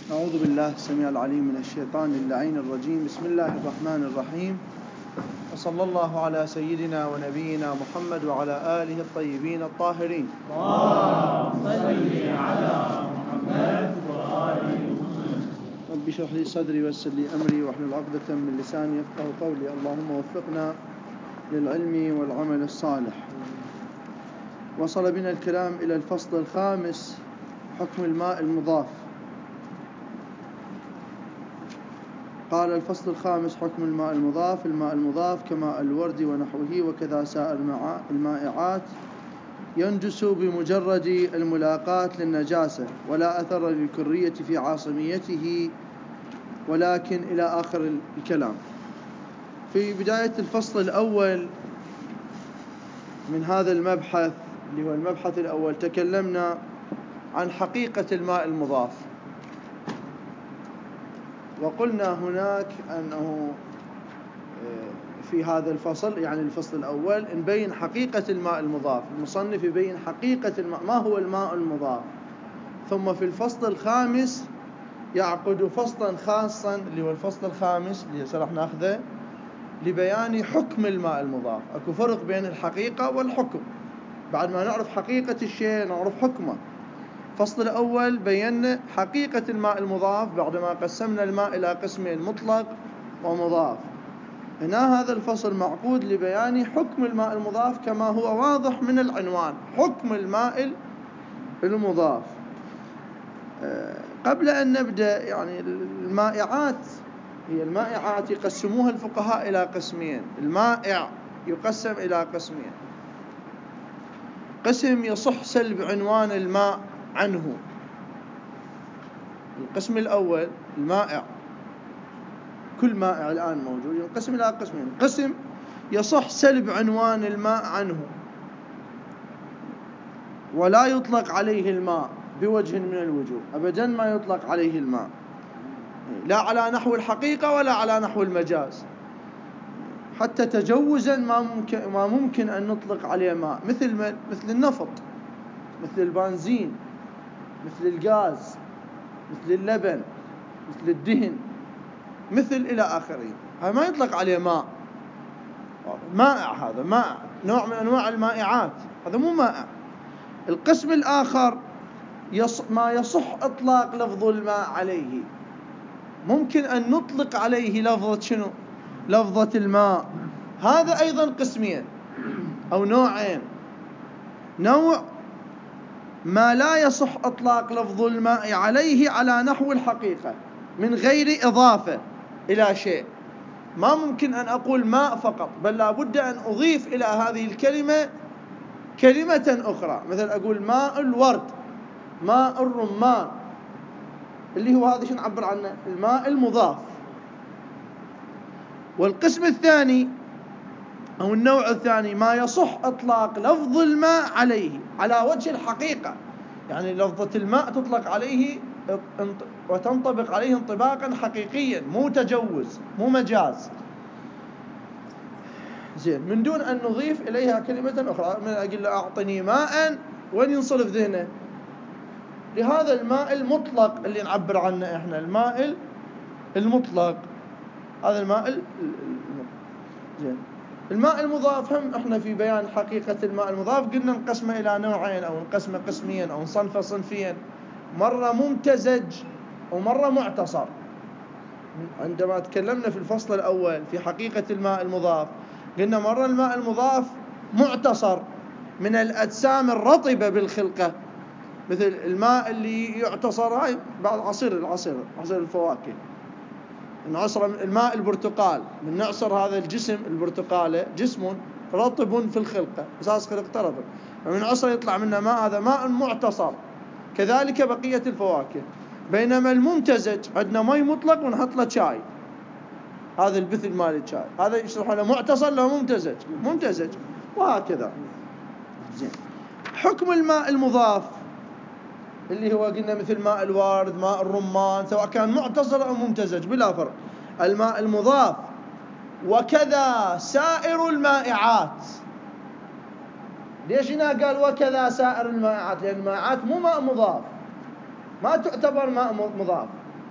أعوذ بالله السميع العليم من الشيطان اللعين الرجيم. بسم الله الرحمن الرحيم، وصلى الله على سيدنا ونبينا محمد وعلى آله الطيبين الطاهرين. اللهم صل على محمد وآل محمد. رب اشرح لي صدري ويسر لي أمري واحلل عقدة من لساني يفقهوا قولي. اللهم وفقنا للعلم والعمل الصالح. وصل بنا الكلام إلى الفصل الخامس، حكم الماء المضاف. قال الفصل الخامس: حكم الماء المضاف. الماء المضاف كماء الورد ونحوه وكذا سائر المائعات ينجس بمجرد الملاقاة للنجاسة، ولا أثر للكرية في عاصميته، ولكن إلى آخر الكلام. في بداية الفصل الأول من هذا المبحث اللي هو المبحث الأول تكلمنا عن حقيقة الماء المضاف، وقلنا هناك أنه في هذا الفصل، يعني الفصل الأول، نبين حقيقة الماء المضاف. المصنف يبين حقيقة الماء، ما هو الماء المضاف. ثم في الفصل الخامس يعقد فصلا خاصا اللي هو الفصل الخامس اللي سرح ناخذه لبيان حكم الماء المضاف. أكو فرق بين الحقيقة والحكم. بعد ما نعرف حقيقة الشيء نعرف حكمه. الفصل الأول بينا حقيقة الماء المضاف بعدما قسمنا الماء إلى قسمين: مطلق ومضاف. هنا هذا الفصل معقود لبيان حكم الماء المضاف كما هو واضح من العنوان: حكم الماء المضاف. قبل أن نبدأ، يعني المائعات يقسموها الفقهاء إلى قسمين. المائع يقسم إلى قسمين: قسم يصح سلب عنوان الماء عنه. القسم الأول المائع، كل مائع الآن موجود، ينقسم إلى قسمين: قسم يصح سلب عنوان الماء عنه ولا يطلق عليه الماء بوجه من الوجوه، أبدا ما يطلق عليه الماء، لا على نحو الحقيقة ولا على نحو المجاز. حتى تجوزا ما ممكن أن نطلق عليه ماء، مثل النفط، مثل البنزين، مثل الغاز، مثل اللبن، مثل الدهن، مثل إلى آخره. هذا ما يطلق عليه ماء. مائع، هذا مائع، نوع من أنواع المائعات، هذا مو مائع. القسم الآخر ما يصح إطلاق لفظ الماء عليه، ممكن أن نطلق عليه لفظة شنو؟ لفظة الماء. هذا أيضا قسمين أو نوعين: نوع ما لا يصح إطلاق لفظ الماء عليه على نحو الحقيقة من غير إضافة إلى شيء. ما ممكن أن أقول ماء فقط، بل لا بد أن أضيف إلى هذه الكلمة كلمة أخرى، مثل أقول ماء الورد، ماء الرمان، اللي هو هذا شو نعبر عنه؟ الماء المضاف. والقسم الثاني أو النوع الثاني ما يصح إطلاق لفظ الماء عليه على وجه الحقيقة، يعني لفظة الماء تطلق عليه وتنطبق عليه انطباقا حقيقيا، مو تجوز، مو مجاز. زين، من دون أن نضيف إليها كلمة أخرى، من أقول له أعطني ماء، وين ينصرف ذهنه؟ لهذا الماء المطلق اللي نعبر عنه إحنا، الماء المطلق، هذا الماء المطلق. زين، الماء المضاف هم احنا في بيان حقيقة الماء المضاف قلنا نقسمه إلى نوعين، أو نقسمه قسمين، أو نصنفه صنفين: مرة ممتزج ومرة معتصر. عندما تكلمنا في الفصل الأول في حقيقة الماء المضاف قلنا مرة الماء المضاف معتصر من الأجسام الرطبة بالخلقة، مثل الماء اللي يعتصر هاي بعد عصير الفواكه، نعصر الماء البرتقال، من نعصر هذا الجسم البرتقالة، جسم رطب في الخلقة، أساس خلقته رطب، ومن عصر يطلع منه ماء، هذا ماء معتصر. كذلك بقية الفواكه. بينما الممتزج عندنا مي مطلق ونحط له شاي، هذا البثل مال الشاي، هذا يشرح له معتصر لو ممتزج، وهكذا. زين، حكم الماء المضاف اللي هو قلنا مثل ماء الورد، ماء الرمان، سواء كان معتصر أو ممتزج بلا فرق، الماء المضاف. وكذا سائر المائعات. ليش هنا قال وكذا سائر المائعات؟ لأن المائعات مو ماء مضاف، ما تعتبر ماء مضاف.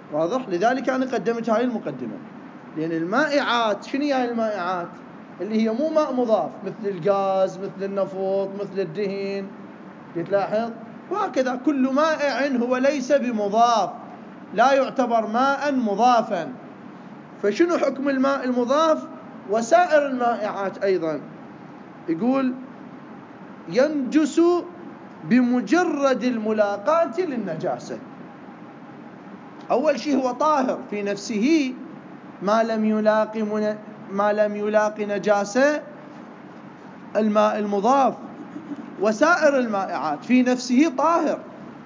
واضح؟ لذلك أنا قدمت هاي المقدمة، لأن المائعات شنو هي المائعات؟ اللي هي مو ماء مضاف، مثل الغاز، مثل النفط، مثل الدهن، تلاحظ؟ وهكذا كل مائع هو ليس بمضاف، لا يعتبر ماء مضافا. فشنو حكم الماء المضاف وسائر المائعات أيضا؟ يقول ينجس بمجرد الملاقاة للنجاسة. أول شيء هو طاهر في نفسه ما لم يلاقي نجاسة الماء المضاف، وسائر المائعات في نفسه طاهر،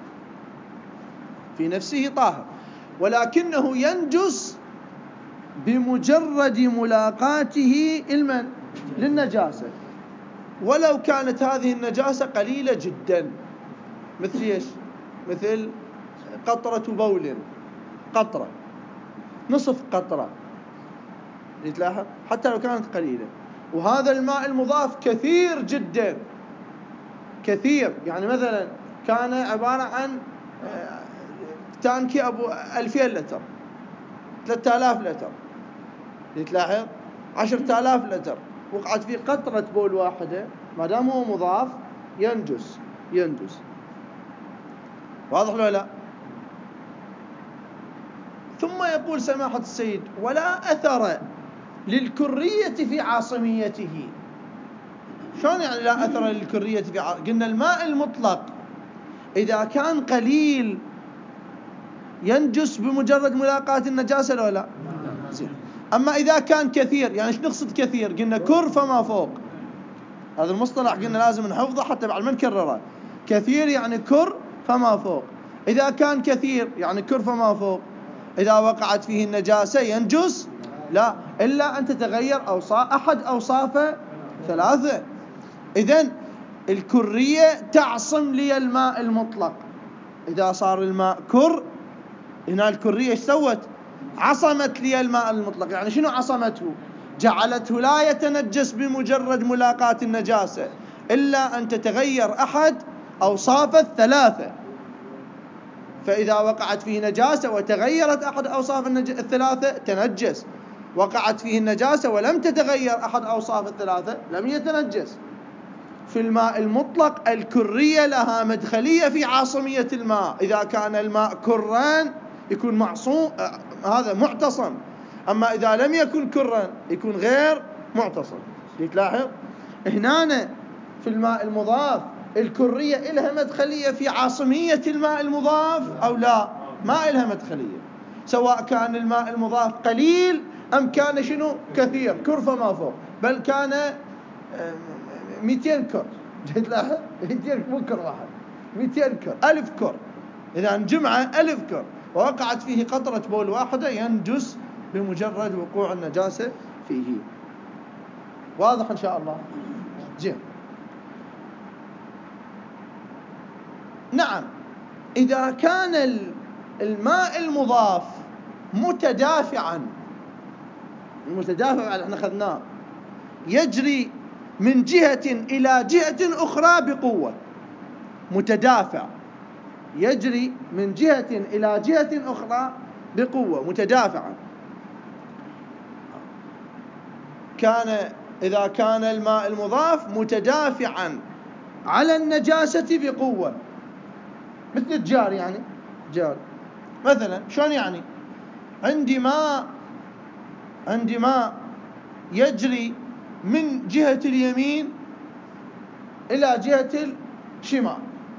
في نفسه طاهر، ولكنه ينجس بمجرد ملاقاته للنجاسة، ولو كانت هذه النجاسة قليلة جدا. مثل ايش؟ مثل قطرة بول، قطرة، نصف قطرة، تلاحظ؟ حتى لو كانت قليلة. وهذا الماء المضاف كثير جدا، كثير، يعني مثلا كان عبارة عن تانكي أبو 2000 لتر، 3000 لتر، تلاحظ؟ 10,000 لتر، وقعت فيه قطرة بول واحدة، ما دام هو مضاف ينجس. واضح ولا لا؟ ثم يقول سماحة السيد: ولا أثر للكرية في عاصميته. شلون يعني لا أثر للكرية في قلنا الماء المطلق إذا كان قليل ينجس بمجرد ملاقاة النجاسة ولا لا؟ زين. أما إذا كان كثير، يعني ايش نقصد كثير؟ قلنا كر فما فوق، هذا المصطلح قلنا لازم نحفظه حتى بعد ما نكرره. كثير يعني كر فما فوق. إذا كان كثير يعني كر فما فوق. إذا وقعت فيه النجاسة ينجس؟ لا، إلا أن تتغير أحد أوصافه ثلاثة. إذن الكرية تعصم لي الماء المطلق. إذا صار الماء كر، هنا الكرية ايش سوت؟ عصمت لي الماء المطلق. يعني شنو عصمته؟ جعلته لا يتنجس بمجرد ملاقاة النجاسة، إلا أن تتغير أحد أوصاف الثلاثة. فإذا وقعت فيه نجاسة وتغيرت أحد أوصاف الثلاثة تنجس، وقعت فيه النجاسة ولم تتغير أحد أوصاف الثلاثة لم يتنجس. في الماء المطلق الكرية لها مدخلية في عاصمية الماء. إذا كان الماء كران يكون معصوم، هذا معتصم. أما إذا لم يكن كران يكون غير معتصم. تلاحظ هنا في الماء المضاف الكرية إلها مدخلية في عاصمية الماء المضاف أو لا؟ ما إلها مدخلية، سواء كان الماء المضاف قليل أم كان شنو كثير، كر فما فوق، بل كان 200 كر. تلاحظ 200 مو كر واحد، 200 كر، 1000 كر. إذا جمعة 1000 كر ووقعت فيه قطرة بول واحدة ينجس بمجرد وقوع النجاسة فيه. واضح إن شاء الله؟ زين. نعم، إذا كان الماء المضاف متدافعا، المتدافع احنا أخذناه يجري من جهة إلى جهة أخرى بقوة، متدافع يجري من جهة إلى جهة أخرى بقوة متدافعا. إذا كان الماء المضاف متدافعا على النجاسة بقوة، مثل الجار، يعني جار مثلا. شلون يعني؟ عندي ماء يجري من جهة اليمين إلى جهة الشمال،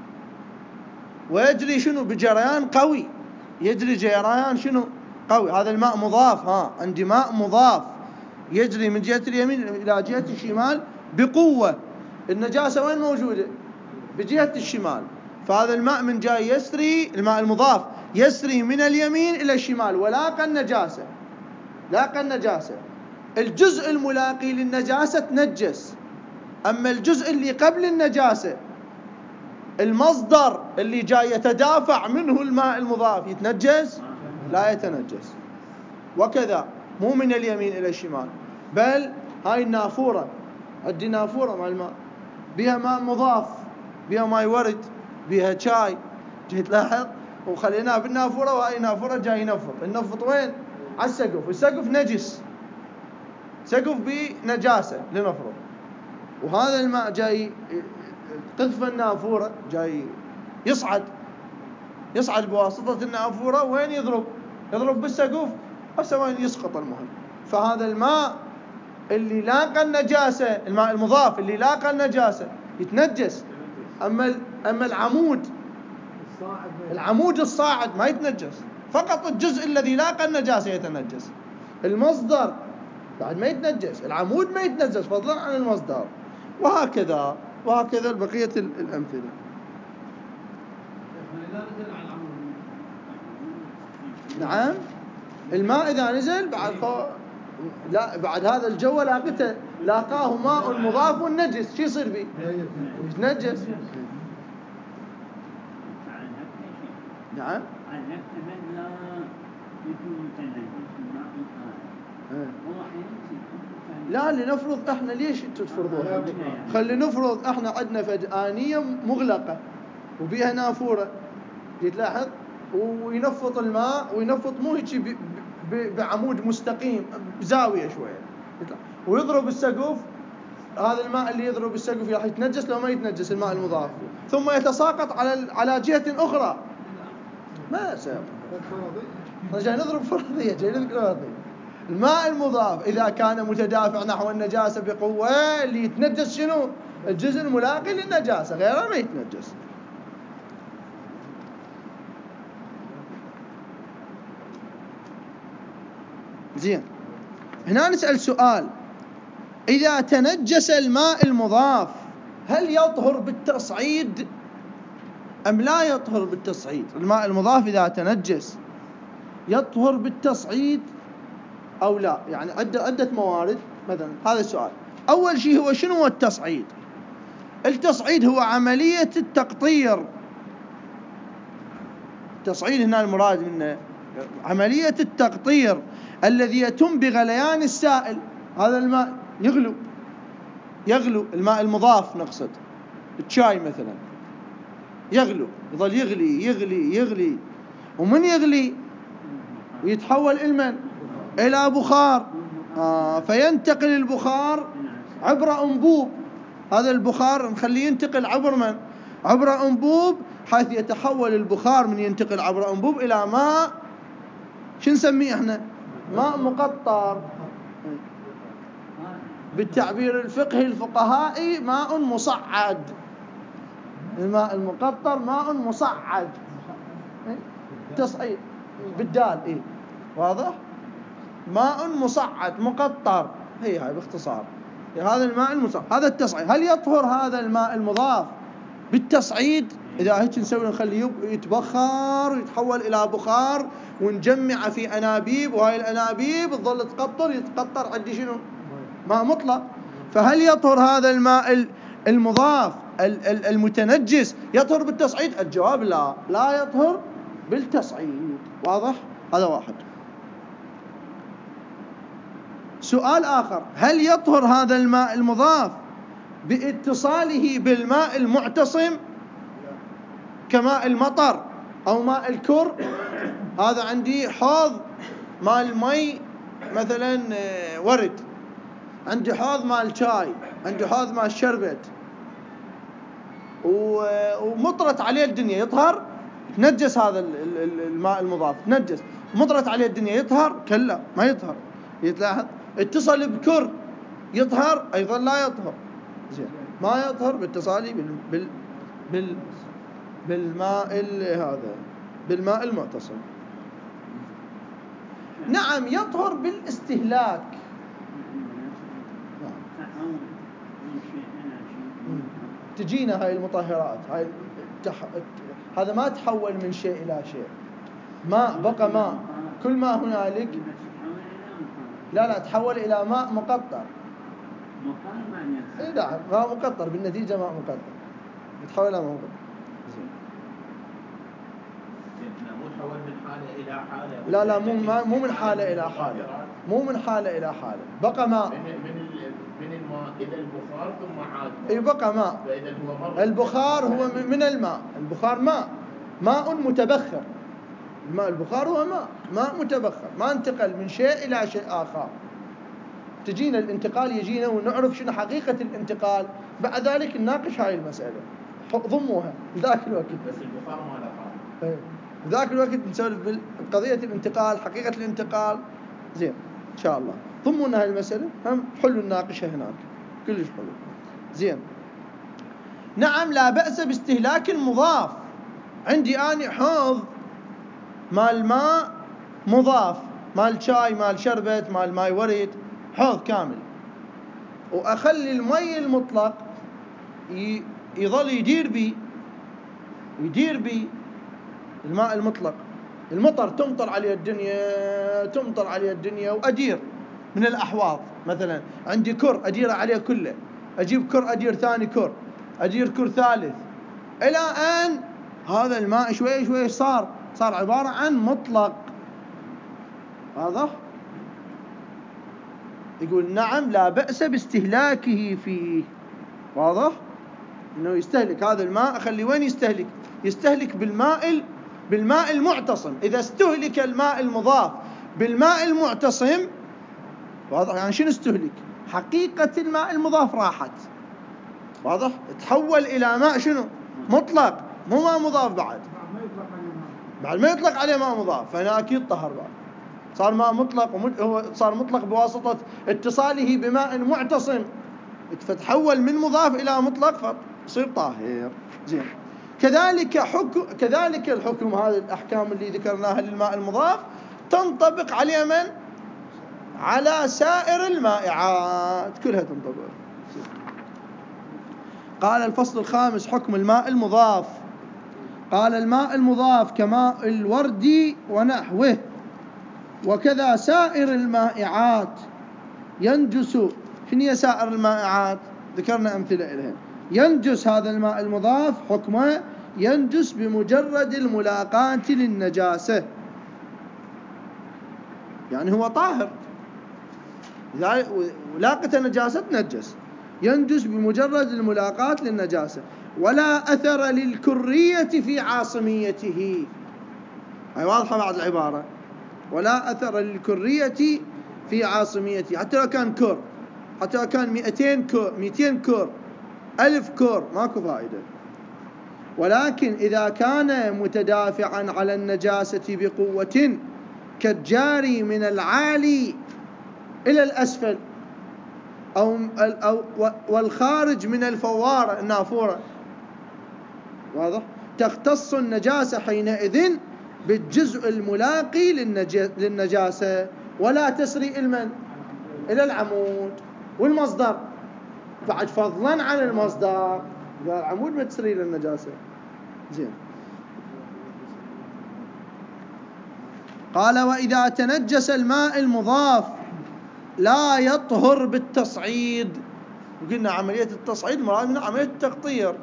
ويجري شنو؟ بجريان قوي، يجري جريان شنو؟ قوي. هذا الماء مضاف. عندي ماء مضاف يجري من جهة اليمين إلى جهة الشمال بقوة. النجاسة وين موجودة؟ بجهة الشمال. فهذا الماء من جاي يسري، الماء المضاف يسري من اليمين إلى الشمال ولاقى النجاسة، لاقى النجاسة. الجزء الملاقي للنجاسة تنجس، أما الجزء اللي قبل النجاسة، المصدر اللي جاي يتدافع منه الماء المضاف، يتنجس؟ لا يتنجس. وكذا مو من اليمين إلى الشمال، بل هاي النافورة، عندي نافورة مع الماء بها ماء مضاف، بها ماء ورد، بها شاي، تلاحظ وخليناه بالنافورة، وهاي نافورة جاي ينفط، النفط وين؟ على السقف، والسقف نجس، سقف بنجاسة لنفرض، وهذا الماء جاي قذف النافورة، جاي يصعد بواسطة النافورة، وين يضرب بالسقف، هسه وين يسقط. المهم فهذا الماء اللي لاقى النجاسة، الماء المضاف اللي لاقى النجاسة يتنجس، أما العمود الصاعد ما يتنجس، فقط الجزء الذي لاقى النجاسة يتنجس، المصدر بعد ما يتنجس، العمود ما يتنجس فضلا عن المصدر، وهكذا بقية الأمثلة. نعم، الماء إذا نزل بعد هذا الجو لاقاه ماء مضاف نجس، شو يصير به؟ يتنجس. نعم. لا، لنفرض احنا ليش تفرضوها؟ خلي نفرض احنا عندنا آنية مغلقة وبيها نافورة، تلاحظ، وينفط الماء، وينفط مو هيك بعمود مستقيم، بزاوية شوية، ويضرب السقف. هذا الماء اللي يضرب السقف راح يتنجس لو ما يتنجس الماء المضاف، ثم يتساقط على جهة أخرى، ما سيقع. جاي نضرب فرضية، جاي نذكر فرضية. الماء المضاف إذا كان متدافع نحو النجاسة بقوة، اللي يتنجس شنو؟ الجزء الملاقي للنجاسة، غيره ما يتنجس. زين، هنا نسأل سؤال: إذا تنجس الماء المضاف هل يطهر بالتصعيد أم لا يطهر بالتصعيد؟ الماء المضاف إذا تنجس يطهر بالتصعيد أو لا؟ يعني عدة موارد. مثلا هذا السؤال، أول شيء هو شنو هو التصعيد؟ التصعيد هو عملية التقطير. التصعيد هنا المراد منه عملية التقطير الذي يتم بغليان السائل. هذا الماء يغلو الماء المضاف، نقصد الشاي مثلا، يغلو، يظل يغلي، ومن يغلي ويتحول إلى بخار، فينتقل البخار عبر أنبوب. هذا البخار نخليه ينتقل عبر أنبوب، حيث يتحول البخار من ينتقل عبر أنبوب إلى ماء، شو نسميه احنا؟ ماء مقطر، بالتعبير الفقهي الفقهائي ماء مصعد. الماء المقطر ماء مصعد، تصعيد بالدال، واضح؟ ماء مصعد مقطر، هاي باختصار، هذا الماء المصعد، هذا التصعيد. هل يطهر هذا الماء المضاف بالتصعيد؟ إذا هيك نخليه يتبخر ويتحول إلى بخار، ونجمع في أنابيب، وهاي الأنابيب تظل يتقطر عندي شنو؟ ماء مطلق. فهل يطهر هذا الماء المضاف المتنجس يطهر بالتصعيد؟ الجواب لا يطهر بالتصعيد. واضح؟ هذا واحد. سؤال آخر: هل يطهر هذا الماء المضاف باتصاله بالماء المعتصم كماء المطر أو ماء الكر؟ هذا عندي حوض مال مي مثلا ورد، عندي حوض مال شاي، عندي حوض مال شربت، ومطرت عليه الدنيا، يطهر؟ تنجس هذا الماء المضاف، تنجس، مطرت عليه الدنيا، يطهر؟ كلا، ما يطهر. يتلاحظ، اتصل بكر، يطهر؟ أيضا لا يطهر. زين، ما يطهر باتصاله بالماء المعتصم. نعم، يطهر بالاستهلاك. تجينا هاي المطهرات، هذا ما تحول من شيء إلى شيء، ماء بقى ماء، كل ما هنالك لا تحول إلى ماء مقطر. نعم، ماء مقطر بالنتيجة، ماء مقطر يتحول إلى ماء مقطر. مو من حالة إلى حالة. لا، مو من حالة إلى حالة، مو من حالة إلى حالة، بقى ماء من الماء إلى البخار ثم عاد. بقى ماء. البخار هو من الماء، البخار ماء متبخر، الماء البخار هو ماء متبخر، ما انتقل من شيء إلى شيء آخر. تجينا الانتقال يجينا ونعرف شنو حقيقة الانتقال، بعد ذلك نناقش هاي المسألة، ضموها ذاك الوقت. بس البخار ما له ذاك الوقت نسولف بقضية الانتقال، حقيقة الانتقال. زين إن شاء الله ضمونا هاي المسألة، هم حلو نناقشها هناك، كلش حلو. زين. نعم لا بأس باستهلاك المضاف. عندي أنا حوض مال ماء مضاف، مال شاي، مال شربت، مال ماي ورد، حوض كامل، وأخلي المي المطلق يظل يدير بي الماء المطلق. المطر تمطر عليه الدنيا وأدير من الأحواض. مثلا عندي كر أدير عليه كله، أجيب كر أدير ثاني كر، أدير كر ثالث، إلى أن هذا الماء شوي شوي صار عبارة عن مطلق. واضح؟ يقول نعم لا بأس باستهلاكه فيه. واضح؟ إنه يستهلك هذا الماء. أخلي وين يستهلك بالماء المعتصم. إذا استهلك الماء المضاف بالماء المعتصم، واضح يعني شنو استهلك؟ حقيقة الماء المضاف راحت. واضح؟ تحول إلى ماء شنو؟ مطلق، مو ماء مضاف بعد ما يطلق عليه ماء مضاف، فهنا أكيد طهر بعد، صار ماء مطلق، هو صار مطلق بواسطة اتصاله بماء معتصم، فتحول من مضاف إلى مطلق فصير طاهر. زين. كذلك الحكم، هذه الأحكام اللي ذكرناها للماء المضاف تنطبق عليه من؟ على سائر المائعات كلها تنطبق. قال الفصل الخامس: حكم الماء المضاف. قال: الماء المضاف كماء الورد ونحوه، وكذا سائر المائعات ينجس. شنو هي سائر المائعات؟ ذكرنا أمثلة لها. ينجس هذا الماء المضاف، حكمه ينجس بمجرد الملاقاة للنجاسة، يعني هو طاهر، ولاقة النجاسة تنجس. ينجس بمجرد الملاقاة للنجاسة، ولا أثر للكرية في عاصميته. هاي واضحة بعد العبارة، ولا أثر للكرية في عاصميته. حتى لو كان كر، حتى لو كان 200 كر 1000 كر، ماكو فائدة. ولكن إذا كان متدافعا على النجاسة بقوة، كالجاري من العالي إلى الأسفل، والخارج من الفوارة النافورة، واضح؟ تختص النجاسة حينئذ بالجزء الملاقي للنجاسة، ولا تسري إلى العمود والمصدر، بعد فضلا عن المصدر، العمود ما تسري للنجاسة. زين. قال: وإذا تنجس الماء المضاف لا يطهر بالتصعيد. وقلنا عملية التصعيد مراد منها عملية التقطير.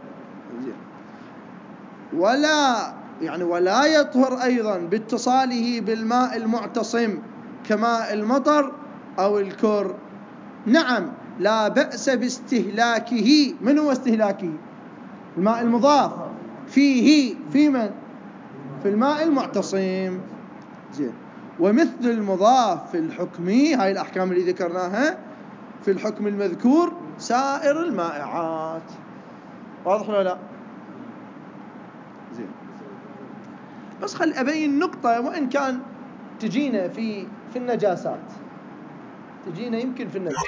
ولا يطهر أيضا باتصاله بالماء المعتصم كماء المطر أو الكر. نعم لا بأس باستهلاكه. من هو استهلاكه؟ الماء المضاف في من؟ في الماء المعتصم. زين. ومثل المضاف في الحكم، هاي الأحكام اللي ذكرناها في الحكم المذكور، سائر المائعات. واضح ولا لا؟ زين. بس خل أبين نقطة، وإن كان تجينا في النجاسات، تجينا يمكن في النجاسات.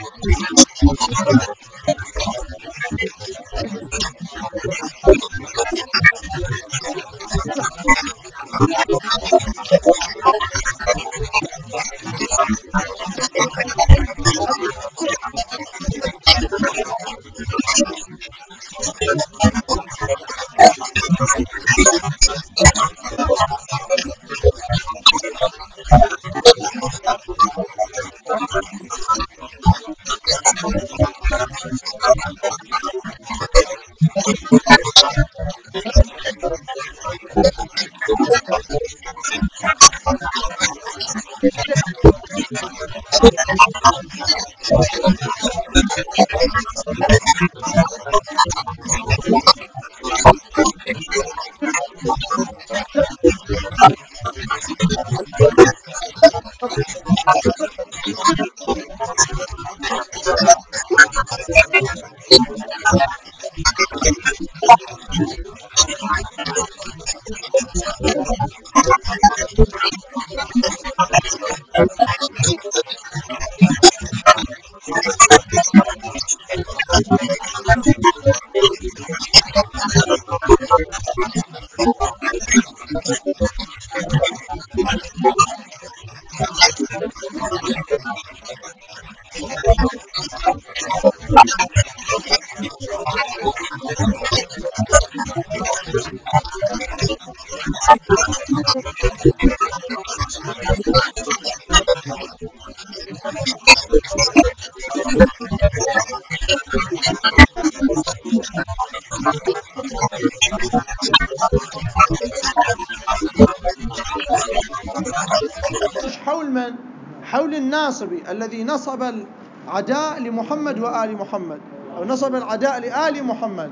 حول من؟ حول الناصبي الذي نصب العداء لمحمد وآل محمد، أو نصب العداء لآل محمد.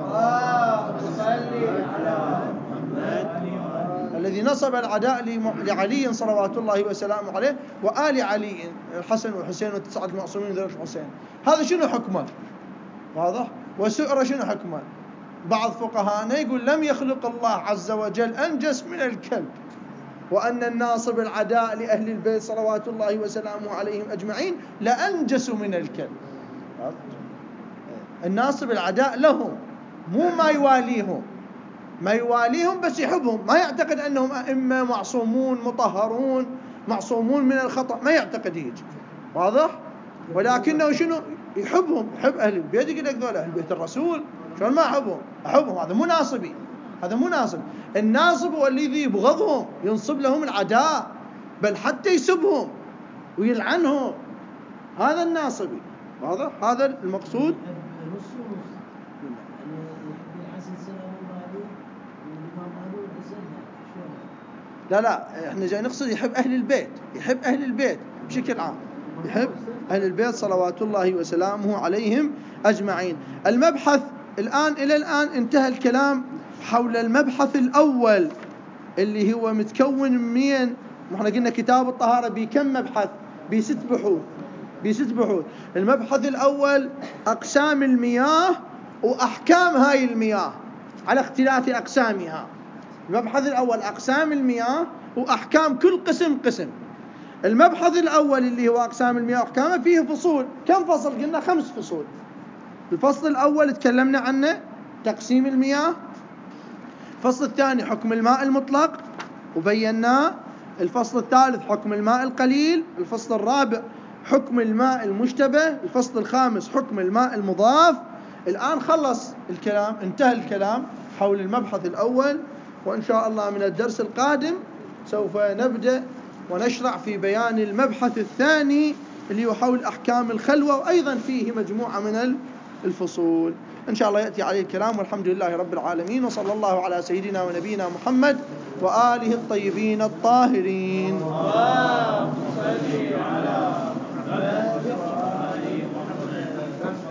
الذي نصب العداء لعلي صلوات الله وسلامه عليه وآل علي، الحسن والحسين والتسعة المعصومين ذرية الحسين. هذا شنو حكمه؟ واضح؟ وسؤر شنو حكمه؟ بعض فقهاءنا يقول لم يخلق الله عز وجل أنجس من الكلب، وأن الناصب العداء لأهل البيت صلوات الله وسلامه عليهم أجمعين لأنجس من الكلب. الناصب العداء لهم، مو ما يواليهم بس يحبهم، ما يعتقد أنهم أئمة معصومون مطهرون معصومون من الخطأ، ما يعتقد هيك. واضح؟ ولكنه شنو؟ يحبهم، يحب أهل البيت، يقول لك ذولا أهل بيت الرسول، شلون ما أحبهم؟ هذا مو ناصبي، هذا مو ناصب. الناصب هو الذي يبغضهم، ينصب لهم العداء، بل حتى يسبهم ويلعنهم، هذا الناصبي. واضح؟ هذا المقصود. لا احنا جاي نقصد يحب أهل البيت، يحب أهل البيت بشكل عام، يحب أهل البيت صلوات الله وسلامه عليهم أجمعين. المبحث إلى الآن انتهى الكلام حول المبحث الأول اللي هو متكون من احنا قلنا كتاب الطهارة بكم مبحث؟ بست بحوث. المبحث الأول أقسام المياه وأحكام هاي المياه على اختلاف أقسامها. المبحث الأول أقسام المياه وأحكام كل قسم. المبحث الأول اللي هو أقسام المياه وأحكامها فيه فصول. كم فصل؟ قلنا 5 فصول. الفصل الأول تكلمنا عنه تقسيم المياه. الفصل الثاني حكم الماء المطلق وبيناه. الفصل الثالث حكم الماء القليل. الفصل الرابع حكم الماء المشتبه. الفصل الخامس حكم الماء المضاف. الآن خلص الكلام، انتهى الكلام حول المبحث الأول، وإن شاء الله من الدرس القادم سوف نبدأ ونشرع في بيان المبحث الثاني اللي هو حول أحكام الخلوة، وأيضا فيه مجموعة من الفصول. إن شاء الله يأتي عليه الكلام، والحمد لله رب العالمين، وصلى الله على سيدنا ونبينا محمد وآله الطيبين الطاهرين.